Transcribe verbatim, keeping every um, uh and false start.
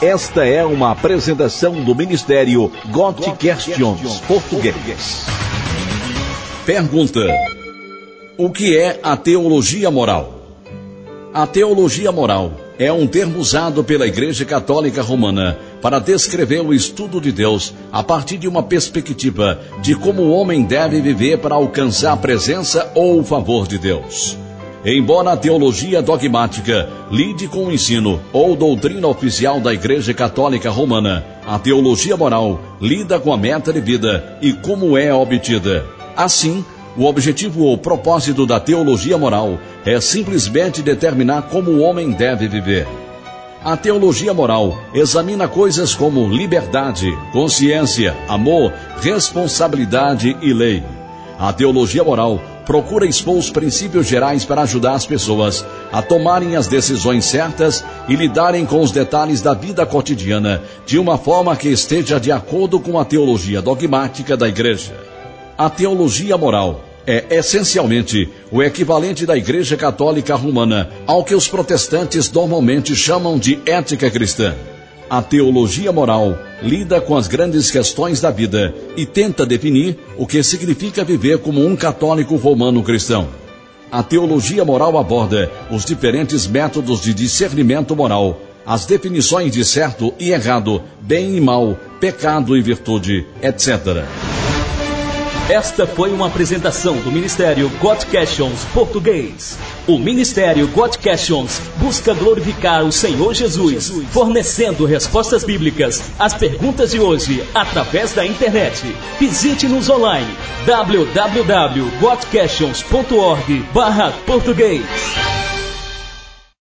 Esta é uma apresentação do Ministério God Questions Português. Pergunta: o que é a teologia moral? A teologia moral é um termo usado pela Igreja Católica Romana para descrever o estudo de Deus a partir de uma perspectiva de como o homem deve viver para alcançar a presença ou o favor de Deus. Embora a teologia dogmática lide com o ensino ou doutrina oficial da Igreja Católica Romana, a teologia moral lida com a meta de vida e como é obtida. Assim, o objetivo ou propósito da teologia moral é simplesmente determinar como o homem deve viver. A teologia moral examina coisas como liberdade, consciência, amor, responsabilidade e lei. A teologia moral procura expor os princípios gerais para ajudar as pessoas a tomarem as decisões certas e lidarem com os detalhes da vida cotidiana de uma forma que esteja de acordo com a teologia dogmática da Igreja. A teologia moral é, essencialmente, o equivalente da Igreja Católica Romana ao que os protestantes normalmente chamam de ética cristã. A teologia moral lida com as grandes questões da vida e tenta definir o que significa viver como um católico romano cristão. A teologia moral aborda os diferentes métodos de discernimento moral, as definições de certo e errado, bem e mal, pecado e virtude, etcétera. Esta foi uma apresentação do Ministério God Questions Português. O Ministério God Questions busca glorificar o Senhor Jesus, fornecendo respostas bíblicas às perguntas de hoje através da internet. Visite-nos online w w w ponto god questions ponto org barra português.